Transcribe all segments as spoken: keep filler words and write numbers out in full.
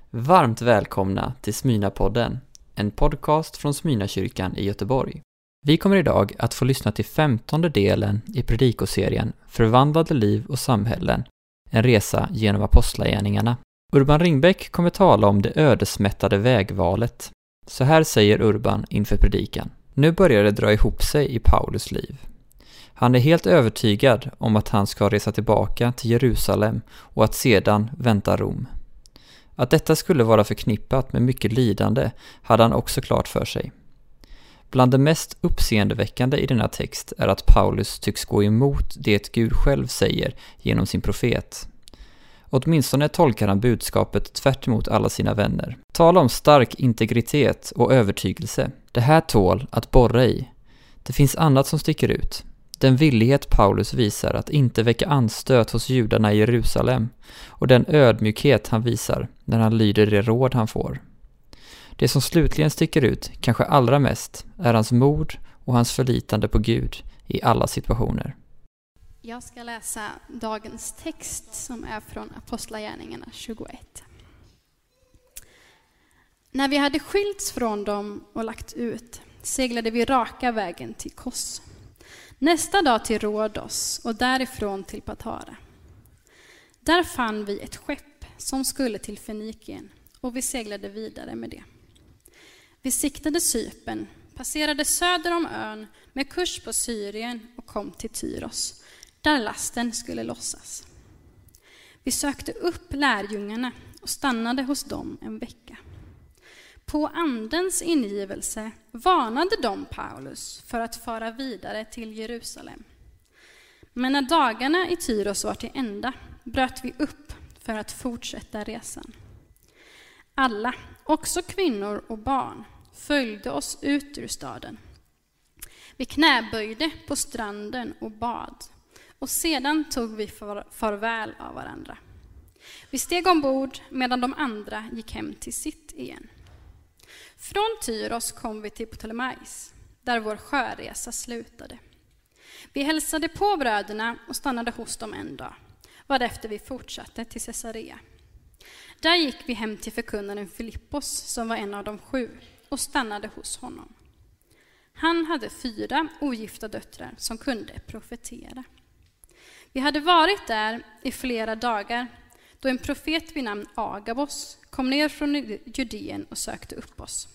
Varmt välkomna till Smyrnapodden, en podcast från Smyrnakyrkan i Göteborg. Vi kommer idag att få lyssna till femtonde delen i predikoserien Förvandlade liv och samhällen, en resa genom apostlagärningarna. Urban Ringbäck kommer tala om det ödesmättade vägvalet. Så här säger Urban inför predikan. Nu börjar det dra ihop sig i Paulus liv. Han är helt övertygad om att han ska resa tillbaka till Jerusalem och att sedan vänta Rom. Att detta skulle vara förknippat med mycket lidande hade han också klart för sig. Bland det mest uppseendeväckande i denna text är att Paulus tycks gå emot det Gud själv säger genom sin profet. Åtminstone tolkar han budskapet tvärt emot alla sina vänner. Tala om stark integritet och övertygelse. Det här tål att borra i. Det finns annat som sticker ut. Den villighet Paulus visar att inte väcka anstöt hos judarna i Jerusalem och den ödmjukhet han visar när han lyder det råd han får. Det som slutligen sticker ut, kanske allra mest, är hans mod och hans förlitande på Gud i alla situationer. Jag ska läsa dagens text som är från Apostlagärningarna tjugoett. När vi hade skilts från dem och lagt ut seglade vi raka vägen till Kos. Nästa dag till Rhodos och därifrån till Patara. Där fann vi ett skepp som skulle till Fenikien och vi seglade vidare med det. Vi siktade Cypern, passerade söder om ön med kurs på Syrien och kom till Tyros, där lasten skulle lossas. Vi sökte upp lärjungarna och stannade hos dem en vecka. På andens ingivelse varnade de Paulus för att fara vidare till Jerusalem. Men när dagarna i Tyros var till ända bröt vi upp för att fortsätta resan. Alla, också kvinnor och barn, följde oss ut ur staden. Vi knäböjde på stranden och bad, och sedan tog vi far- farväl av varandra. Vi steg ombord medan de andra gick hem till sitt igen. Från Tyros kom vi till Ptolemais, där vår sjöresa slutade. Vi hälsade på bröderna och stannade hos dem en dag, varefter vi fortsatte till Caesarea. Där gick vi hem till förkunnaren Filippos, som var en av de sju, och stannade hos honom. Han hade fyra ogifta döttrar som kunde profetera. Vi hade varit där i flera dagar då en profet vid namn Agabos kom ner från Judeen och sökte upp oss.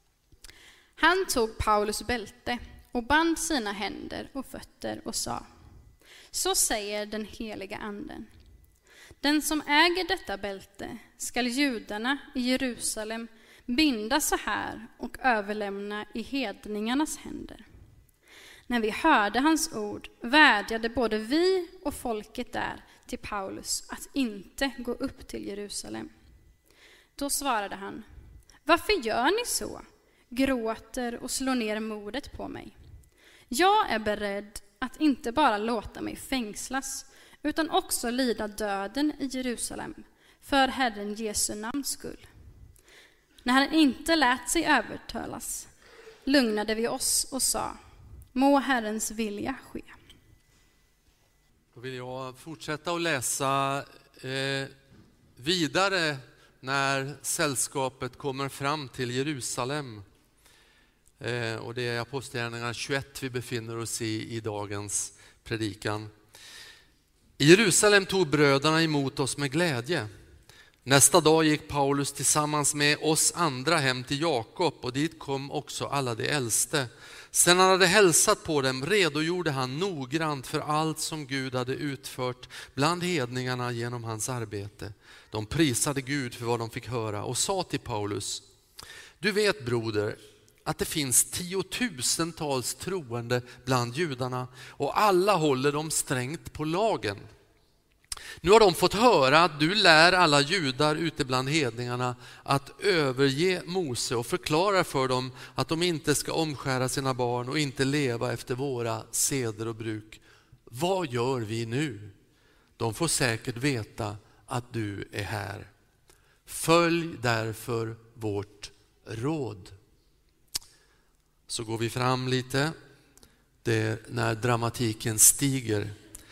Han tog Paulus bälte och band sina händer och fötter och sa: Så säger den heliga anden. Den som äger detta bälte skall judarna i Jerusalem binda så här och överlämna i hedningarnas händer. När vi hörde hans ord vädjade både vi och folket där till Paulus att inte gå upp till Jerusalem. Då svarade han: Varför gör ni så? Gråter och slår ner modet på mig. Jag är beredd att inte bara låta mig fängslas utan också lida döden i Jerusalem för Herren Jesu namns skull. När han inte lät sig övertalas lugnade vi oss och sa: Må Herrens vilja ske. Då vill jag fortsätta att läsa eh, vidare när sällskapet kommer fram till Jerusalem. Eh, och det är Apostlagärningarna tjugoett vi befinner oss i i dagens predikan. I Jerusalem tog bröderna emot oss med glädje. Nästa dag gick Paulus tillsammans med oss andra hem till Jakob, och dit kom också alla de äldste. Sedan han hade hälsat på dem redogjorde han noggrant för allt som Gud hade utfört bland hedningarna genom hans arbete. De prisade Gud för vad de fick höra och sa till Paulus: Du vet, broder, att det finns tiotusentals troende bland judarna och alla håller dem strängt på lagen. Nu har de fått höra att du lär alla judar ute bland hedningarna att överge Mose och förklarar för dem att de inte ska omskära sina barn och inte leva efter våra seder och bruk. Vad gör vi nu? De får säkert veta att du är här. Följ därför vårt råd. Så går vi fram lite. Det är när dramatiken stiger.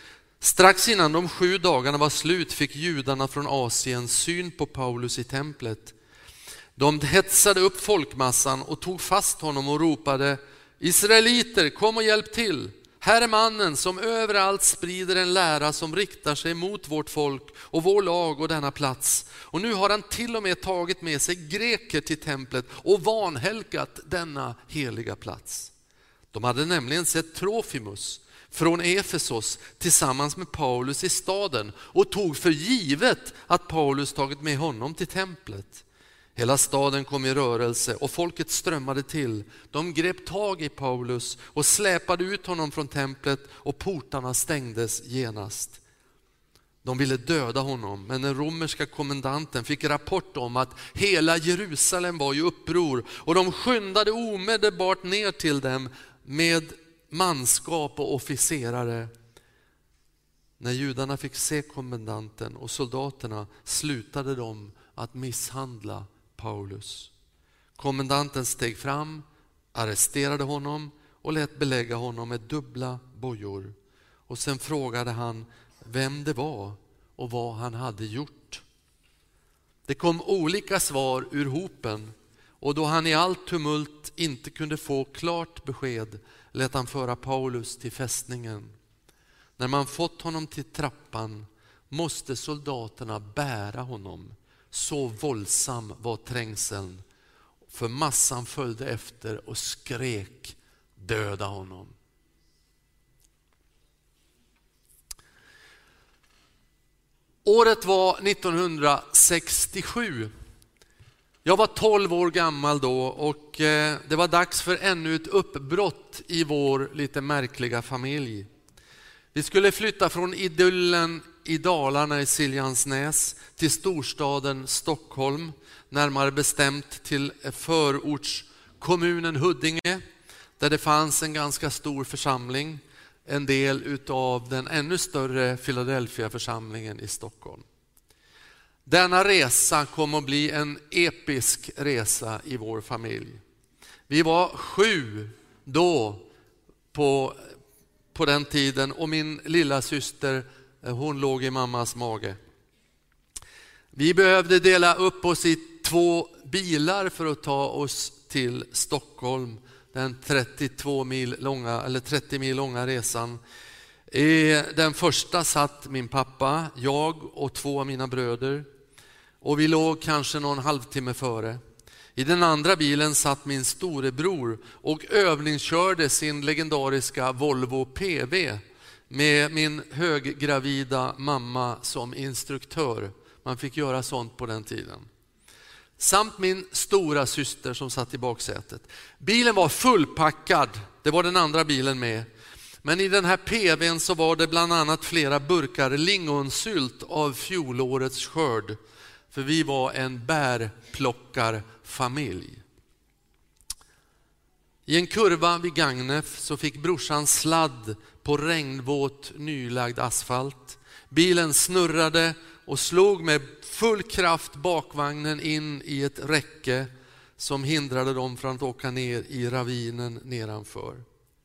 Strax innan de sju dagarna var slut fick judarna från Asien syn på Paulus i templet. De hetsade upp folkmassan och tog fast honom och ropade: Israeliter, kom och hjälp till! Här är mannen som överallt sprider en lära som riktar sig mot vårt folk och vår lag och denna plats. Och nu har han till och med tagit med sig greker till templet och vanhelgat denna heliga plats. De hade nämligen sett Trofimus från Efesos tillsammans med Paulus i staden och tog för givet att Paulus tagit med honom till templet. Hela staden kom i rörelse och folket strömmade till. De grep tag i Paulus och släpade ut honom från templet och portarna stängdes genast. De ville döda honom, men den romerska kommandanten fick rapport om att hela Jerusalem var i uppror och de skyndade omedelbart ner till dem med manskap och officerare. När judarna fick se kommandanten och soldaterna slutade de att misshandla Paulus. Kommandanten steg fram, arresterade honom och lät belägga honom med dubbla bojor. Och sen frågade han vem det var och vad han hade gjort. Det kom olika svar ur hopen, och då han i allt tumult inte kunde få klart besked lät han föra Paulus till fästningen. När man fått honom till trappan måste soldaterna bära honom. Så våldsam var trängseln, för massan följde efter och skrek: döda honom. Året var nittonhundrasextiosju. Jag var tolv år gammal då och det var dags för ännu ett uppbrott i vår lite märkliga familj. Vi skulle flytta från idyllen i Dalarna i Siljansnäs till storstaden Stockholm, närmare bestämt till förortskommunen Huddinge, där det fanns en ganska stor församling, en del utav den ännu större Philadelphia-församlingen i Stockholm. Denna resa kom att bli en episk resa i vår familj. Vi var sju då på, på den tiden och min lilla syster, hon låg i mammas mage. Vi behövde dela upp oss i två bilar för att ta oss till Stockholm. Den trettiotvå mil långa, eller trettio mil långa resan. I den första satt min pappa, jag och två av mina bröder. Och vi låg kanske någon halvtimme före. I den andra bilen satt min storebror och övningskörde sin legendariska Volvo P V med min höggravida mamma som instruktör. Man fick göra sånt på den tiden. Samt min stora syster som satt i baksätet. Bilen var fullpackad, det var den andra bilen med. Men i den här P V:n så var det bland annat flera burkar lingonsylt av fjolårets skörd. För vi var en bärplockarfamilj. I en kurva vid Gagnef så fick brorsan sladd på regnvåt nylagd asfalt. Bilen snurrade och slog med full kraft bakvagnen in i ett räcke som hindrade dem från att åka ner i ravinen nedanför.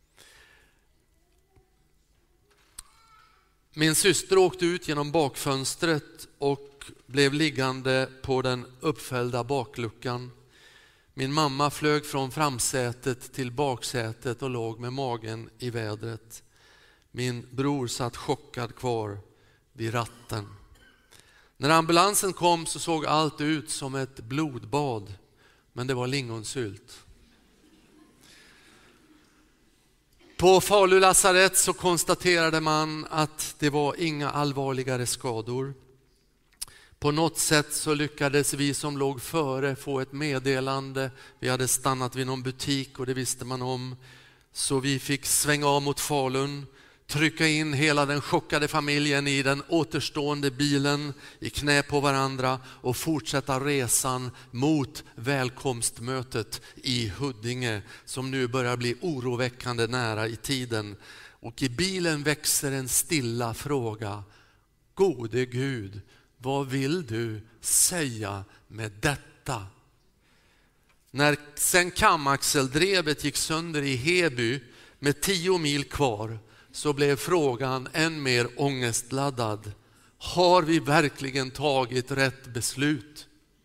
Min syster åkte ut genom bakfönstret och blev liggande på den uppfällda bakluckan. Min mamma flög från framsätet till baksätet och låg med magen i vädret. Min bror satt chockad kvar vid ratten. När ambulansen kom så såg allt ut som ett blodbad, men det var lingonsylt. På Falu lasarett så konstaterade man att det var inga allvarligare skador. På något sätt så lyckades vi som låg före få ett meddelande. Vi hade stannat vid någon butik och det visste man om. Så vi fick svänga av mot Falun, trycka in hela den chockade familjen i den återstående bilen i knä på varandra och fortsätta resan mot välkomstmötet i Huddinge som nu börjar bli oroväckande nära i tiden. Och i bilen växer en stilla fråga: gode Gud, vad vill du säga med detta? När sen kamaxeldrevet gick sönder i Heby med tio mil kvar, så blev frågan än mer ångestladdad. Har vi verkligen tagit rätt beslut?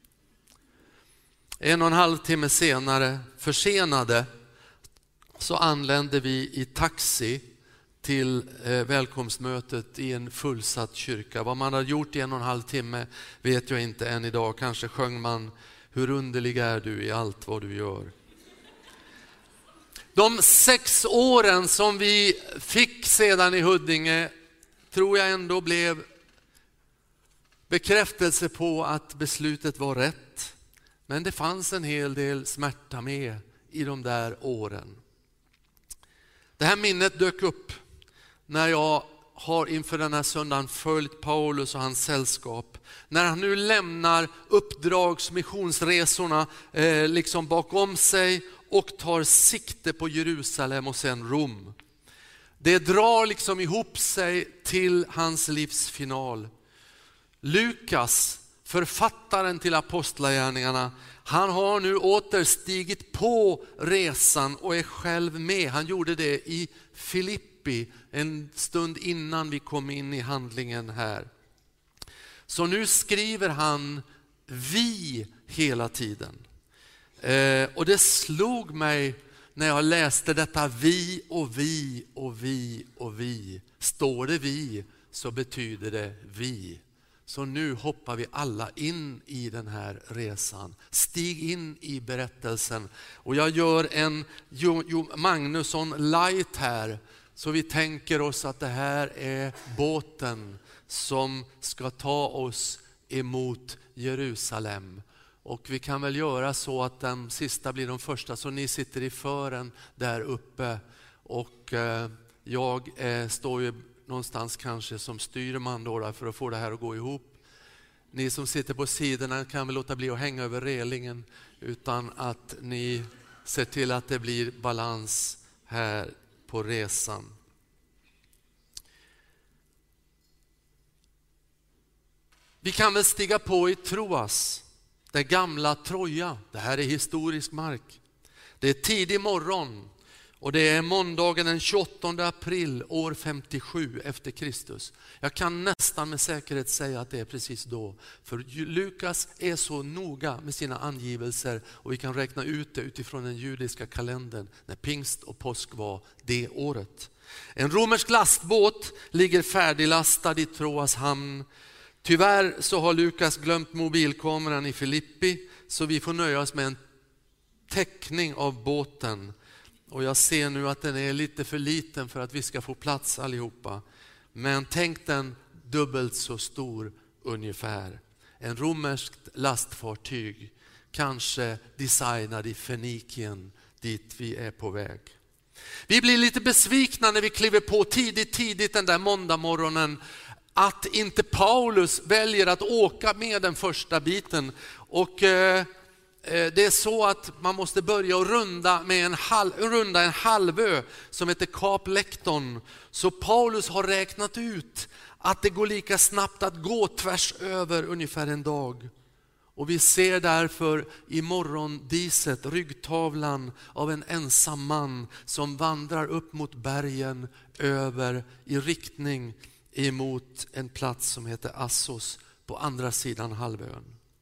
En och en halv timme senare, försenade, så anlände vi i taxi till eh, välkomstmötet i en fullsatt kyrka. Vad man har gjort i en och en halv timme vet jag inte än idag. Kanske sjöng man "Hur underlig är du i allt vad du gör". De sex åren som vi fick sedan i Huddinge tror jag ändå blev bekräftelse på att beslutet var rätt. Men det fanns en hel del smärta med i de där åren. Det här minnet dök upp när jag har inför den här söndagen följt Paulus och hans sällskap. När han nu lämnar uppdragsmissionsresorna eh, liksom bakom sig och tar sikte på Jerusalem och sen Rom. Det drar liksom ihop sig till hans livs final. Lukas, författaren till apostlagärningarna, han har nu åter stigit på resan och är själv med. Han gjorde det i Filippi en stund innan vi kom in i handlingen här. Så nu skriver han vi hela tiden. Eh, och det slog mig när jag läste detta vi och vi och vi och vi. Står det vi så betyder det vi. Så nu hoppar vi alla in i den här resan. Stig in i berättelsen. Och jag gör en Jo, jo Magnusson light här. Så vi tänker oss att det här är båten som ska ta oss emot Jerusalem. Och vi kan väl göra så att de sista blir de första. Så ni sitter i fören där uppe. Och eh, jag eh, står ju någonstans kanske som styrman då för att få det här att gå ihop. Ni som sitter på sidorna kan väl låta bli att hänga över relingen, utan att ni ser till att det blir balans här på resan. Vi kan väl stiga på i Troas, det gamla Troja. Det här är historisk mark. Det är tidig morgon. Och det är måndagen den tjugoåttonde april år femtiosju efter Kristus. Jag kan nästan med säkerhet säga att det är precis då. För Lukas är så noga med sina angivelser och vi kan räkna ut det utifrån den judiska kalendern när pingst och påsk var det året. En romersk lastbåt ligger färdiglastad i Troas hamn. Tyvärr så har Lukas glömt mobilkameran i Filippi, så vi får nöja oss med en teckning av båten. Och jag ser nu att den är lite för liten för att vi ska få plats allihopa. Men tänk den dubbelt så stor ungefär. En romerskt lastfartyg, kanske designad i Fenikien, dit vi är på väg. Vi blir lite besvikna när vi kliver på tidigt, tidigt den där måndagmorgonen att inte Paulus väljer att åka med den första biten. Och eh, det är så att man måste börja och runda, med en halv, runda en halvö som heter Kap Lekton. Så Paulus har räknat ut att det går lika snabbt att gå tvärs över ungefär en dag. Och vi ser därför i morgondiset ryggtavlan av en ensam man som vandrar upp mot bergen över i riktning emot en plats som heter Assos på andra sidan halvön.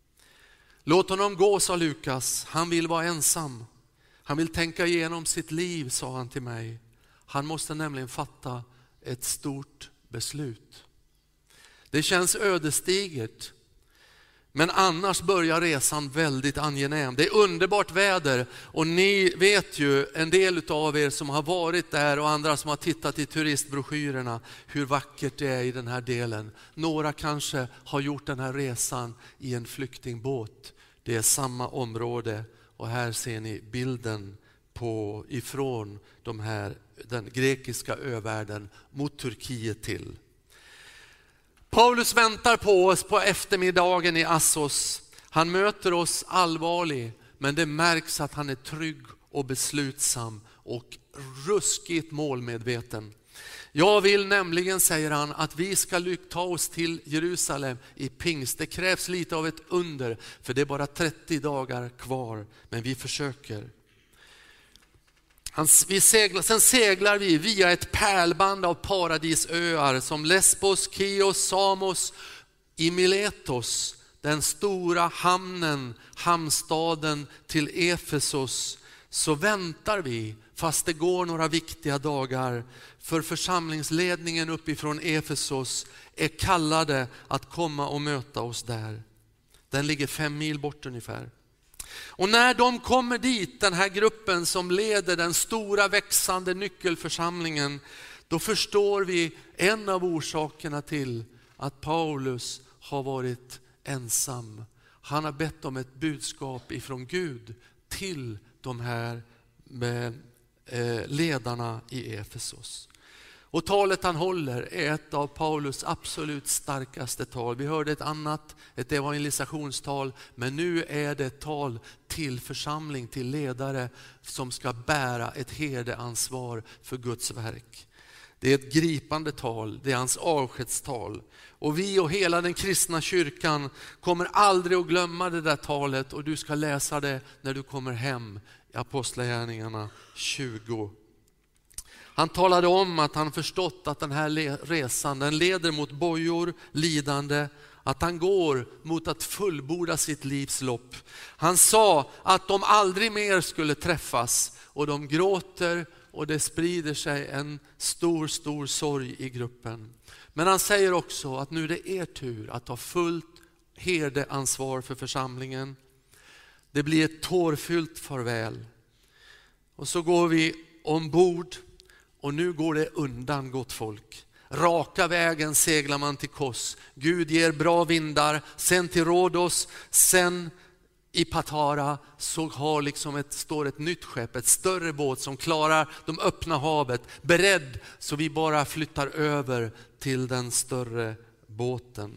Låt honom gå, sa Lukas. Han vill vara ensam. Han vill tänka igenom sitt liv, sa han till mig. Han måste nämligen fatta ett stort beslut. Det känns ödesdigert. Men annars börjar resan väldigt angenäm. Det är underbart väder och ni vet ju, en del av er som har varit där och andra som har tittat i turistbroschyrerna, hur vackert det är i den här delen. Några kanske har gjort den här resan i en flyktingbåt. Det är samma område och här ser ni bilden på, ifrån de här, den grekiska övärlden mot Turkiet till. Paulus väntar på oss på eftermiddagen i Assos. Han möter oss allvarlig, men det märks att han är trygg och beslutsam och ruskigt målmedveten. Jag vill nämligen, säger han, att vi ska ta oss till Jerusalem i pingst. Det krävs lite av ett under, för det är bara trettio dagar kvar, men vi försöker. Han, vi seglar, sen seglar vi via ett pärlband av paradisöar som Lesbos, Chios, Samos, i Miletos, den stora hamnen, hamnstaden till Efesos, så väntar vi fast det går några viktiga dagar, för församlingsledningen uppifrån Efesos är kallade att komma och möta oss där. Den ligger fem mil bort ungefär. Och när de kommer dit, den här gruppen som leder den stora växande nyckelförsamlingen, då förstår vi en av orsakerna till att Paulus har varit ensam. Han har bett om ett budskap ifrån Gud till de här ledarna i Efesos. Och talet han håller är ett av Paulus absolut starkaste tal. Vi hörde ett annat, ett evangelisationstal, men nu är det ett tal till församling, till ledare som ska bära ett herdeansvar för Guds verk. Det är ett gripande tal, det är hans avskedstal. Och vi och hela den kristna kyrkan kommer aldrig att glömma det där talet, och du ska läsa det när du kommer hem i Apostlagärningarna tjugo. Han talade om att han förstått att den här resan, den leder mot bojor, lidande, att han går mot att fullborda sitt livs lopp. Han sa att de aldrig mer skulle träffas, och de gråter och det sprider sig en stor, stor sorg i gruppen. Men han säger också att nu är det er tur att ta fullt herdeansvar för församlingen. Det blir ett tårfyllt farväl. Och så går vi ombord. Och nu går det undan, gott folk. Raka vägen seglar man till Kos. Gud ger bra vindar. Sen till Rhodos. Sen i Patara så har liksom ett, står ett nytt skepp. Ett större båt som klarar de öppna havet. Beredd så vi bara flyttar över till den större båten.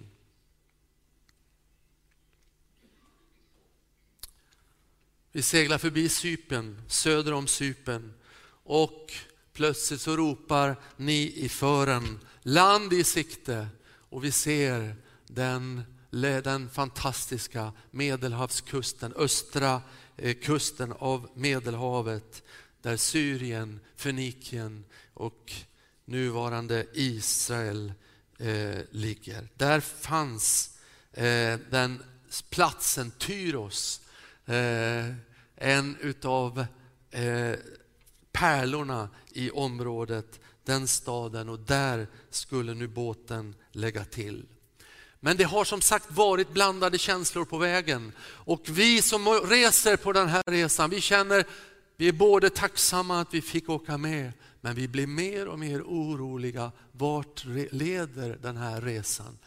Vi seglar förbi Cypern, söder om Cypern. Och plötsligt så ropar ni i fören, land i sikte, och vi ser den, den fantastiska Medelhavskusten, östra eh, kusten av Medelhavet, där Syrien, Fenikien och nuvarande Israel eh, ligger. Där fanns eh, den platsen Tyros, eh, en utav eh, pärlorna i området, den staden, och där skulle nu båten lägga till. Men det har som sagt varit blandade känslor på vägen, och vi som reser på den här resan, vi känner, vi är både tacksamma att vi fick åka med, men vi blir mer och mer oroliga. Vart leder den här resan?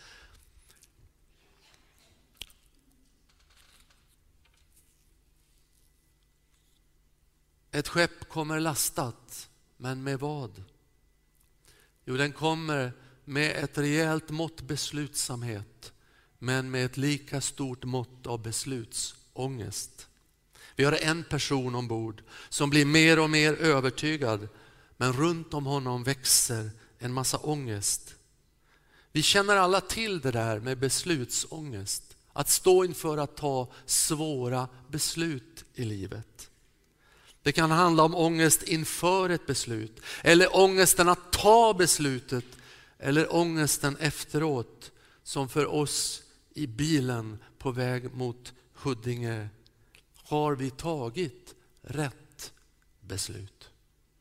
Ett skepp kommer lastat, men med vad? Jo, den kommer med ett rejält mått beslutsamhet, men med ett lika stort mått av beslutsångest. Vi har en person ombord som blir mer och mer övertygad, men runt om honom växer en massa ångest. Vi känner alla till det där med beslutsångest. Att stå inför att ta svåra beslut i livet. Det kan handla om ångest inför ett beslut, eller ångesten att ta beslutet, eller ångesten efteråt, som för oss i bilen på väg mot Huddinge. Har vi tagit rätt beslut?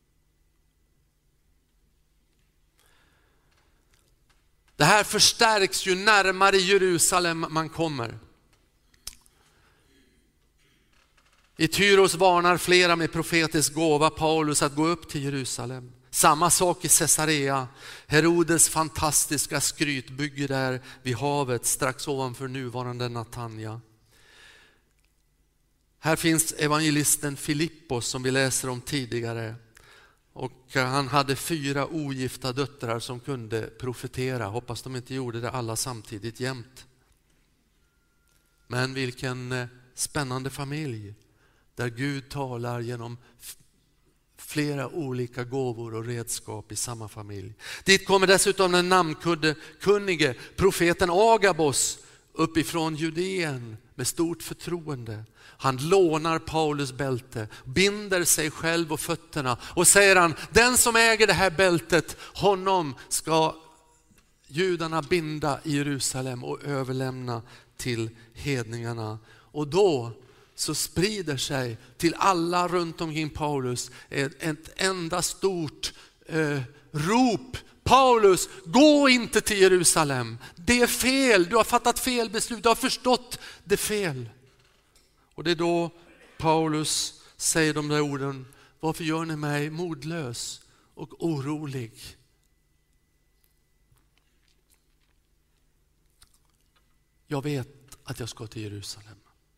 Det här förstärks ju närmare Jerusalem man kommer. I Tyros varnar flera med profetisk gåva Paulus att gå upp till Jerusalem. Samma sak i Caesarea. Herodes fantastiska skrytbygge där vid havet strax ovanför nuvarande Natanja. Här finns evangelisten Filippos som vi läser om tidigare. Och han hade fyra ogifta döttrar som kunde profetera. Hoppas de inte gjorde det alla samtidigt jämt. Men vilken spännande familj. Där Gud talar genom flera olika gåvor och redskap i samma familj. Dit kommer dessutom den namnkunnige profeten Agabos uppifrån Judeen med stort förtroende. Han lånar Paulus bälte, binder sig själv och fötterna och säger han, den som äger det här bältet, honom ska judarna binda i Jerusalem och överlämna till hedningarna. Och då så sprider sig till alla runt omkring Paulus ett, ett enda stort eh, rop. Paulus, gå inte till Jerusalem. Det är fel, du har fattat fel beslut, du har förstått det fel. Och det är då Paulus säger de där orden, varför gör ni mig modlös och orolig? Jag vet att jag ska till Jerusalem.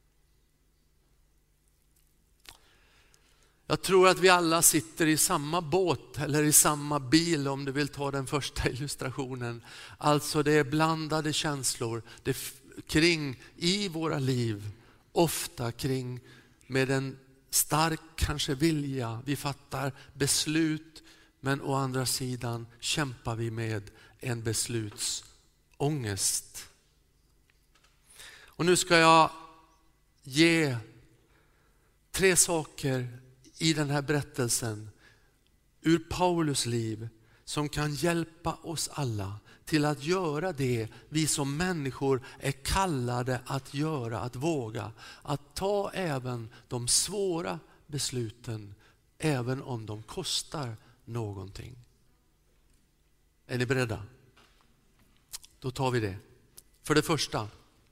Jag tror att vi alla sitter i samma båt eller i samma bil, om du vill ta den första illustrationen. Alltså det är blandade känslor det kring i våra liv. Ofta kring med en stark kanske vilja. Vi fattar beslut, men å andra sidan kämpar vi med en beslutsångest. Och nu ska jag ge tre saker i den här berättelsen ur Paulus liv som kan hjälpa oss alla till att göra det vi som människor är kallade att göra, att våga. Att ta även de svåra besluten, även om de kostar någonting. Är ni beredda? Då tar vi det. För det första,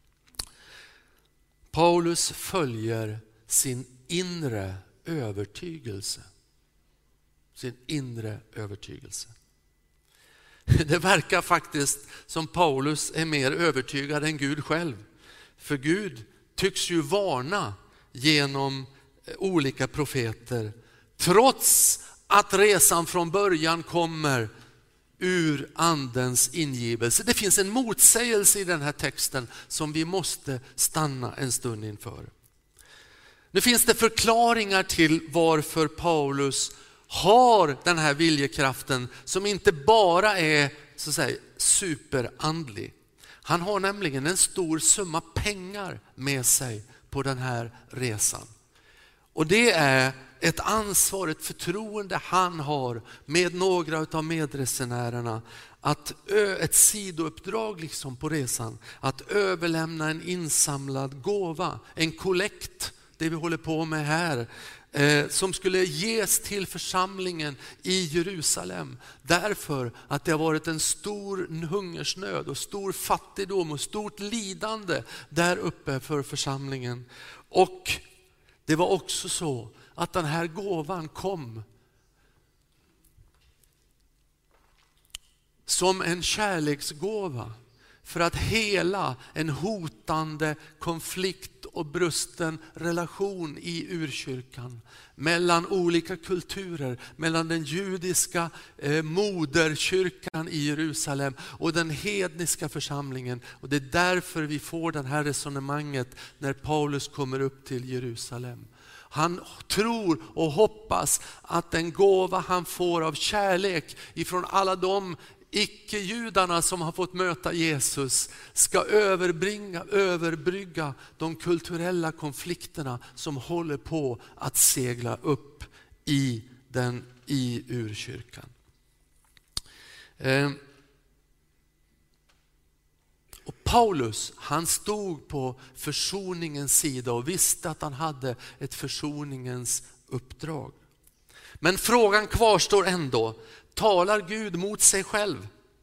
Paulus följer sin inre övertygelse. Sin inre övertygelse. Det verkar faktiskt som Paulus är mer övertygad än Gud själv. För Gud tycks ju varna genom olika profeter. Trots att resan från början kommer ur andens ingivelse. Det finns en motsägelse i den här texten som vi måste stanna en stund inför. Nu finns det förklaringar till varför Paulus har den här viljekraften som inte bara är så att säga superandlig. Han har nämligen en stor summa pengar med sig på den här resan. Och det är ett ansvar, ett förtroende han har med några av medresenärerna. Att ö, ett sidouppdrag liksom på resan. Att överlämna en insamlad gåva, en kollekt, det vi håller på med här. Eh, som skulle ges till församlingen i Jerusalem. Därför att det har varit en stor hungersnöd och stor fattigdom och stort lidande där uppe för församlingen. Och det var också så att den här gåvan kom som en kärleksgåva för att hela en hotande konflikt och brusten relation i urkyrkan mellan olika kulturer, mellan den judiska eh, moderkyrkan i Jerusalem och den hedniska församlingen. Och det är därför vi får det här resonemanget när Paulus kommer upp till Jerusalem. Han tror och hoppas att den gåva han får av kärlek ifrån alla de icke-judarna som har fått möta Jesus ska överbringa, överbrygga de kulturella konflikterna som håller på att segla upp i, den, i urkyrkan. Eh. Och Paulus, han stod på försoningens sida och visste att han hade ett försoningens uppdrag. Men frågan kvarstår ändå. Talar Gud mot sig själv?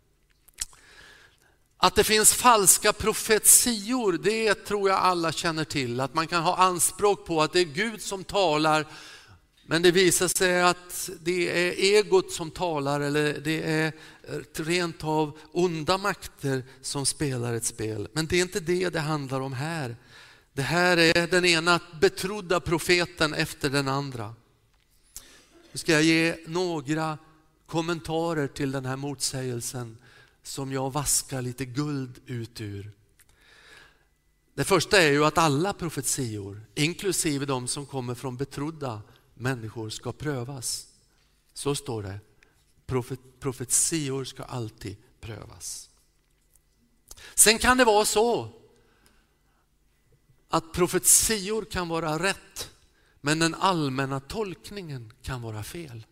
Att det finns falska profetior, det tror jag alla känner till. Att man kan ha anspråk på att det är Gud som talar, men det visar sig att det är egot som talar, eller det är rent av onda makter som spelar ett spel. Men det är inte det det handlar om här. Det här är den ena betrodda profeten efter den andra. Nu ska jag ge några kommentarer till den här motsägelsen som jag vaskar lite guld ut ur. Det första är ju att alla profetior, inklusive de som kommer från betrodda människor, ska prövas. Så står det. Profet, profetior ska alltid prövas. Sen kan det vara så att profetior kan vara rätt, men den allmänna tolkningen kan vara fel.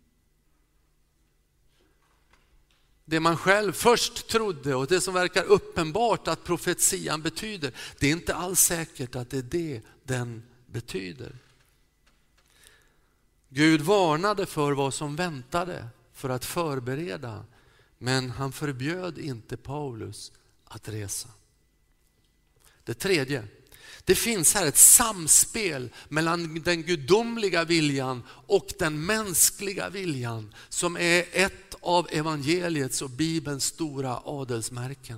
Det man själv först trodde och det som verkar uppenbart att profetian betyder, det är inte alls säkert att det är det den betyder. Gud varnade för vad som väntade för att förbereda, men han förbjöd inte Paulus att resa. Det tredje, det finns här ett samspel mellan den gudomliga viljan och den mänskliga viljan som är ett av evangeliets och Bibelns stora adelsmärken.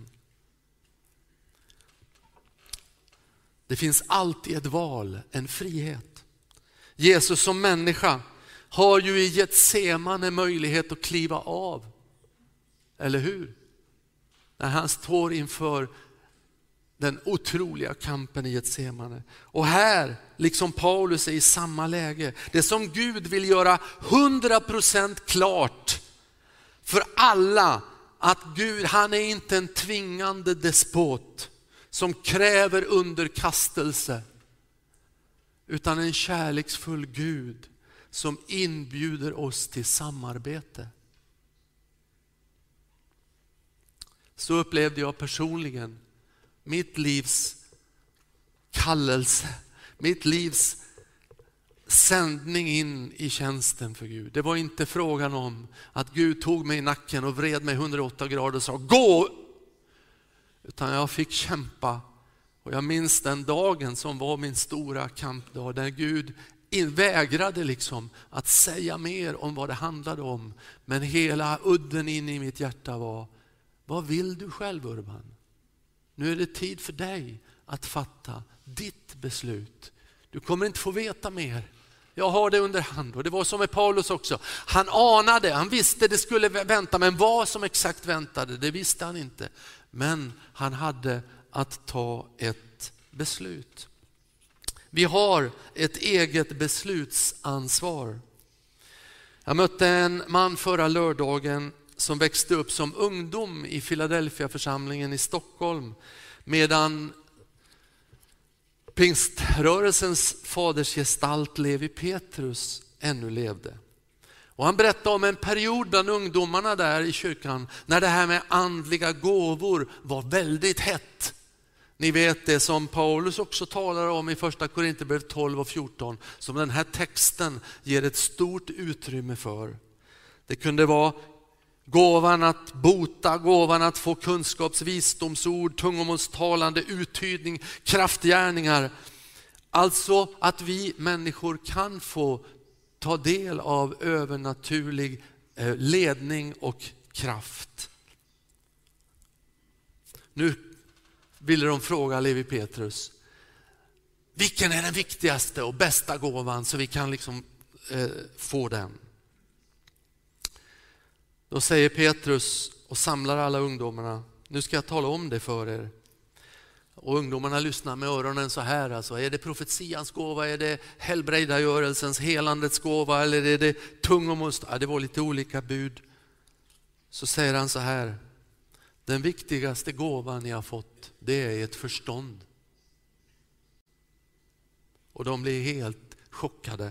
Det finns alltid ett val, en frihet. Jesus som människa har ju i Getsemane möjlighet att kliva av. Eller hur? När han står inför den otroliga kampen i Getsemane. Och här, liksom Paulus, är i samma läge. Det som Gud vill göra hundra procent klart för alla, att Gud, han är inte en tvingande despot som kräver underkastelse, utan en kärleksfull Gud som inbjuder oss till samarbete. Så upplevde jag personligen mitt livs kallelse, mitt livs sändning in i tjänsten för Gud. Det var inte frågan om att Gud tog mig i nacken och vred mig hundraåtta grader och sa gå, utan jag fick kämpa. Och jag minns den dagen som var min stora kampdag, där Gud vägrade liksom att säga mer om vad det handlade om, men hela udden in i mitt hjärta var: vad vill du själv, Urban? Nu är det tid för dig att fatta ditt beslut. Du kommer inte få veta mer. Jag har det under hand. Och det var som med Paulus också. Han anade, han visste det skulle vänta, men vad som exakt väntade, det visste han inte. Men han hade att ta ett beslut. Vi har ett eget beslutsansvar. Jag mötte en man förra lördagen som växte upp som ungdom i Philadelphia-församlingen i Stockholm, medan pingströrelsens fadersgestalt Levi Petrus ännu levde. Och han berättade om en period bland ungdomarna där i kyrkan när det här med andliga gåvor var väldigt hett. Ni vet det som Paulus också talar om i första Korinthierbrevet tolv och fjorton, som den här texten ger ett stort utrymme för. Det kunde vara gåvan att bota, gåvan att få kunskaps, visdomsord, tungomålstalande, uttydning, kraftgärningar. Alltså att vi människor kan få ta del av övernaturlig ledning och kraft. Nu ville de fråga Levi Petrus: vilken är den viktigaste och bästa gåvan så vi kan liksom eh, få den? Då säger Petrus och samlar alla ungdomarna: nu ska jag tala om det för er. Och ungdomarna lyssnar med öronen så här. Alltså, är det profetians gåva? Är det helbrägdagörelsens, helandets gåva? Eller är det tungomåls? Ja, det var lite olika bud. Så säger han så här: den viktigaste gåvan ni har fått, det är ett förstånd. Och de blir helt chockade.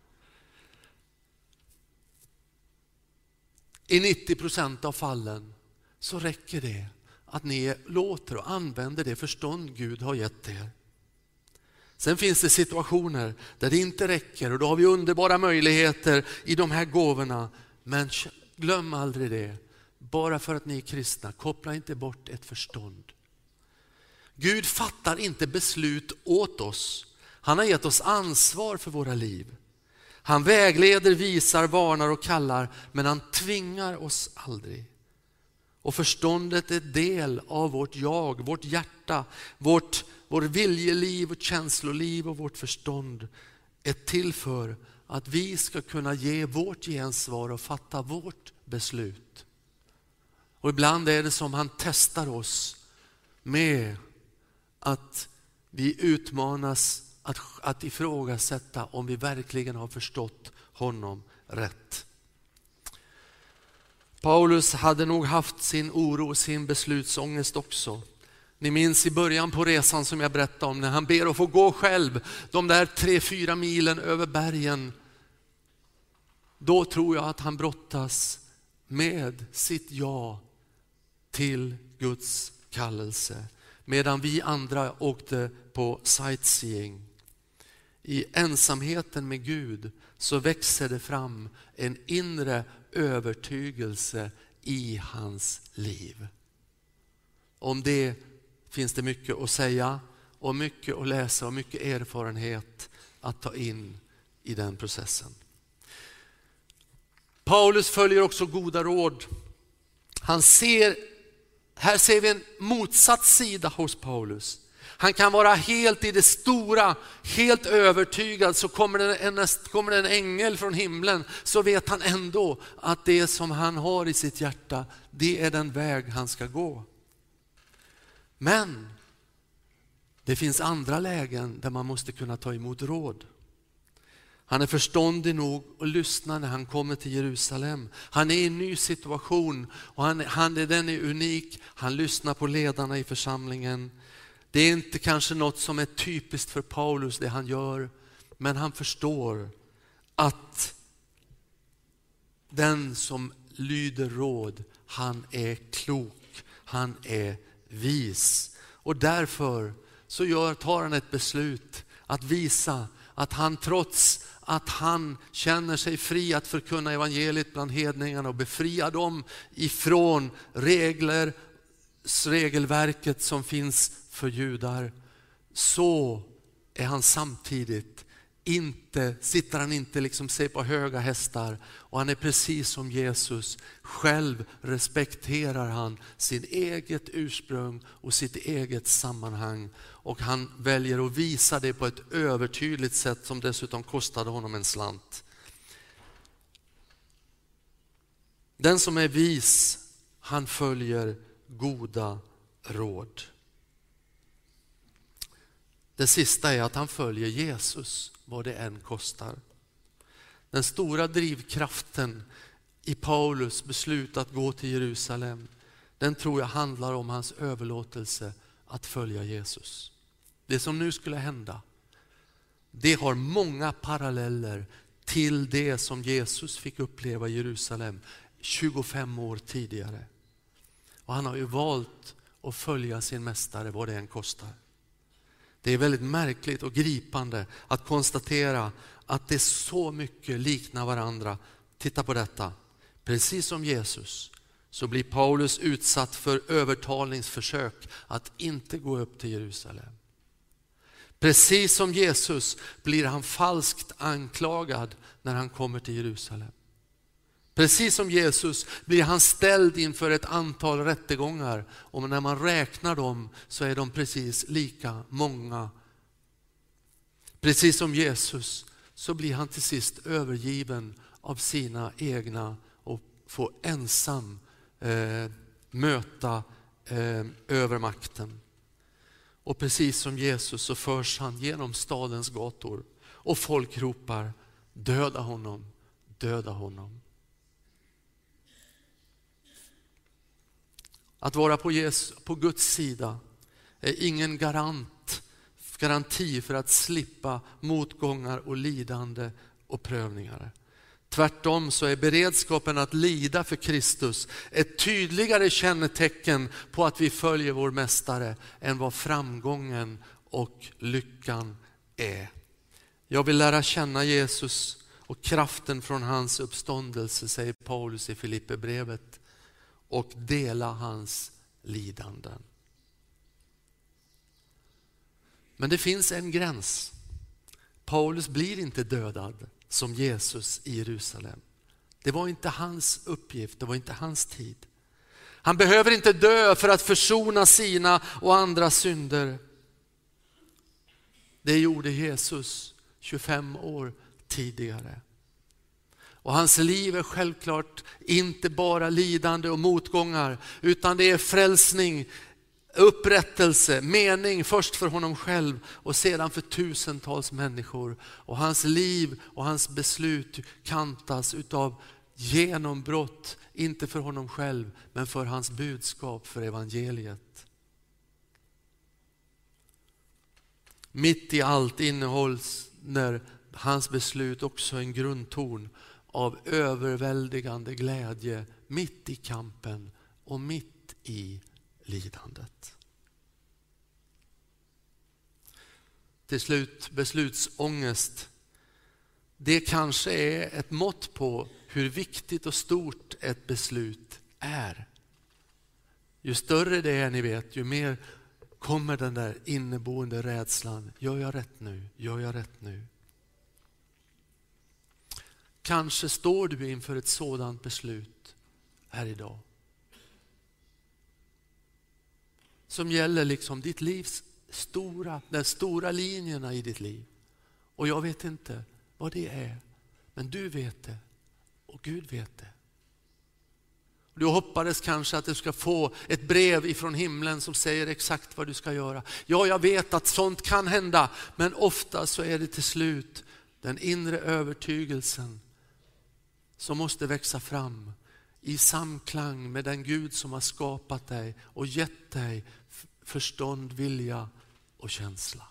I nittio procent av fallen så räcker det att ni låter och använder det förstånd Gud har gett er. Sen finns det situationer där det inte räcker, och då har vi underbara möjligheter i de här gåvorna. Men glöm aldrig det. Bara för att ni är kristna, koppla inte bort ett förstånd. Gud fattar inte beslut åt oss. Han har gett oss ansvar för våra liv. Han vägleder, visar, varnar och kallar, men han tvingar oss aldrig. Och förståndet är del av vårt jag, vårt hjärta, vårt, vår viljeliv, vårt känsloliv och vårt förstånd är till för att vi ska kunna ge vårt gensvar och fatta vårt beslut. Och ibland är det som han testar oss med att vi utmanas att, att ifrågasätta om vi verkligen har förstått honom rätt. Paulus hade nog haft sin oro och sin beslutsångest också. Ni minns i början på resan som jag berättade om, när han ber att få gå själv de där tre, fyra milen över bergen. Då tror jag att han brottas med sitt ja till Guds kallelse. Medan vi andra åkte på sightseeing. I ensamheten med Gud så växer det fram en inre övertygelse i hans liv. Om det finns det mycket att säga och mycket att läsa och mycket erfarenhet att ta in i den processen. Paulus följer också goda råd. Han ser, här ser vi en motsatt sida hos Paulus. Han kan vara helt i det stora, helt övertygad, så kommer det en, kommer det en ängel från himlen, så vet han ändå att det som han har i sitt hjärta, det är den väg han ska gå. Men det finns andra lägen där man måste kunna ta emot råd. Han är förståndig nog att lyssna när han kommer till Jerusalem. Han är i en ny situation och han, han är, den är unik. Han lyssnar på ledarna i församlingen. Det är inte kanske något som är typiskt för Paulus det han gör, men han förstår att den som lyder råd, han är klok, han är vis. Och därför så gör, tar han ett beslut att visa att han, trots att han känner sig fri att förkunna evangeliet bland hedningarna och befria dem ifrån regler, regelverket som finns för judar, så är han samtidigt inte, sitter han inte liksom sig på höga hästar, och han är precis som Jesus. Själv respekterar han sin eget ursprung och sitt eget sammanhang, och han väljer att visa det på ett övertydligt sätt som dessutom kostade honom en slant. Den som är vis, han följer goda råd. Det sista är att han följer Jesus vad det än kostar. Den stora drivkraften i Paulus beslut att gå till Jerusalem, den tror jag handlar om hans överlåtelse att följa Jesus. Det som nu skulle hända, det har många paralleller till det som Jesus fick uppleva i Jerusalem tjugofem år tidigare. Och han har ju valt att följa sin mästare vad det än kostar. Det är väldigt märkligt och gripande att konstatera att det så mycket liknar varandra. Titta på detta. Precis som Jesus så blir Paulus utsatt för övertalningsförsök att inte gå upp till Jerusalem. Precis som Jesus blir han falskt anklagad när han kommer till Jerusalem. Precis som Jesus blir han ställd inför ett antal rättegångar, och när man räknar dem så är de precis lika många. Precis som Jesus så blir han till sist övergiven av sina egna och får ensam eh, möta eh, övermakten. Och precis som Jesus så förs han genom stadens gator och folk ropar: döda honom, döda honom. Att vara på, Jesus, på Guds sida är ingen garant, garanti för att slippa motgångar och lidande och prövningar. Tvärtom så är beredskapen att lida för Kristus ett tydligare kännetecken på att vi följer vår mästare än vad framgången och lyckan är. Jag vill lära känna Jesus och kraften från hans uppståndelse, säger Paulus i Filipperbrevet, och dela hans lidanden. Men det finns en gräns. Paulus blir inte dödad som Jesus i Jerusalem. Det var inte hans uppgift, det var inte hans tid. Han behöver inte dö för att försona sina och andra synder. Det gjorde Jesus tjugofem år tidigare. Och hans liv är självklart inte bara lidande och motgångar, utan det är frälsning, upprättelse, mening först för honom själv och sedan för tusentals människor. Och hans liv och hans beslut kantas utav genombrott, inte för honom själv men för hans budskap, för evangeliet. Mitt i allt innehålls när hans beslut också en grundton av överväldigande glädje mitt i kampen och mitt i lidandet. Till slut beslutsångest. Det kanske är ett mått på hur viktigt och stort ett beslut är. Ju större det är, ni vet, ju mer kommer den där inneboende rädslan. Gör jag rätt nu? Gör jag rätt nu? Kanske står du inför ett sådant beslut här idag. Som gäller liksom ditt livs stora, de stora linjerna i ditt liv. Och jag vet inte vad det är. Men du vet det. Och Gud vet det. Du hoppades kanske att du ska få ett brev ifrån himlen som säger exakt vad du ska göra. Ja, jag vet att sånt kan hända. Men ofta så är det till slut den inre övertygelsen som måste växa fram i samklang med den Gud som har skapat dig och gett dig förstånd, vilja och känsla.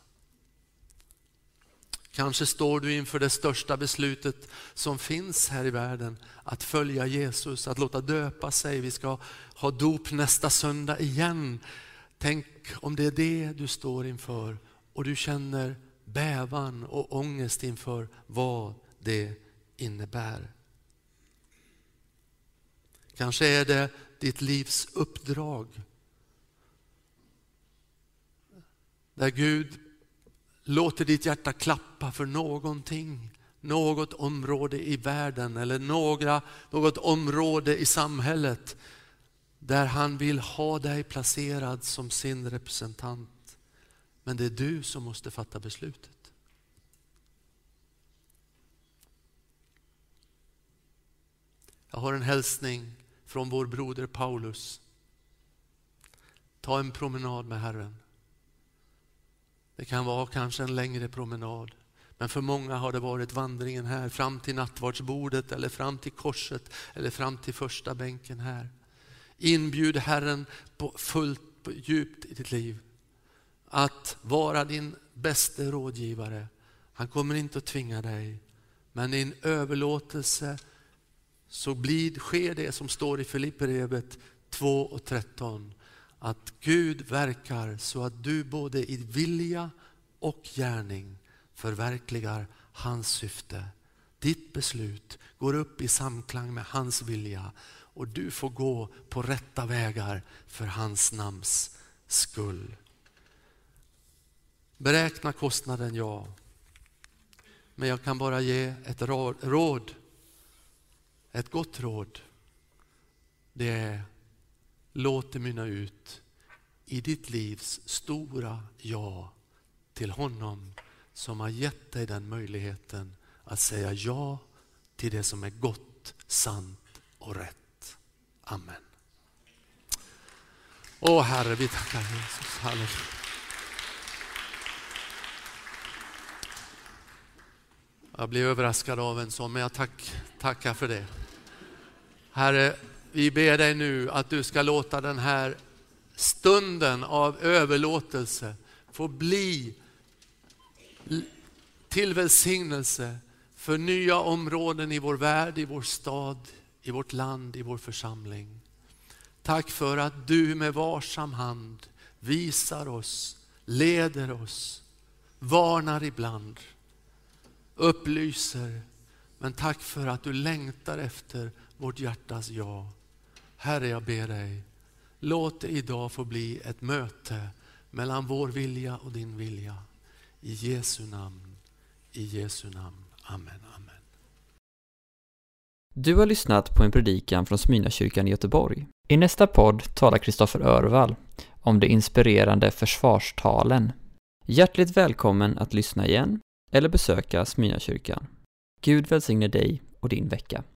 Kanske står du inför det största beslutet som finns här i världen. Att följa Jesus, att låta döpa sig. Vi ska ha dop nästa söndag igen. Tänk om det är det du står inför och du känner bävan och ångest inför vad det innebär. Kanske är det ditt livs uppdrag. Där Gud låter ditt hjärta klappa för någonting. Något område i världen eller några, något område i samhället. Där han vill ha dig placerad som sin representant. Men det är du som måste fatta beslutet. Jag har en hälsning från vår broder Paulus. Ta en promenad med Herren. Det kan vara kanske en längre promenad. Men för många har det varit vandringen här fram till nattvardsbordet eller fram till korset eller fram till första bänken här. Inbjud Herren på fullt på djupt i ditt liv. Att vara din bästa rådgivare. Han kommer inte att tvinga dig. Men i en överlåtelse så blir, sker det som står i Filipperbrevet två och tretton. Att Gud verkar så att du både i vilja och gärning förverkligar hans syfte. Ditt beslut går upp i samklang med hans vilja och du får gå på rätta vägar för hans namns skull. Beräkna kostnaden, ja. Men jag kan bara ge ett råd. Ett gott råd. Det är: låt det mynna ut i ditt livs stora ja till honom som har gett dig den möjligheten att säga ja till det som är gott, sant och rätt. Amen. Åh Herre, vi tackar Jesus. Halleluja. Jag blir överraskad av en sån, men jag tack, tackar för det. Herre, vi ber dig nu att du ska låta den här stunden av överlåtelse få bli till välsignelse för nya områden i vår värld, i vår stad, i vårt land, i vår församling. Tack för att du med varsam hand visar oss, leder oss, varnar ibland, upplyser. Men tack för att du längtar efter vårt hjärtas ja. Herre, jag ber dig, låt det idag få bli ett möte mellan vår vilja och din vilja. I Jesu namn, i Jesu namn. Amen, amen. Du har lyssnat på en predikan från Smyrnakyrkan i Göteborg. I nästa podd talar Kristoffer Örvall om de inspirerande försvarstalen. Hjärtligt välkommen att lyssna igen eller besöka Smyrnakyrkan. Gud välsigne dig och din vecka.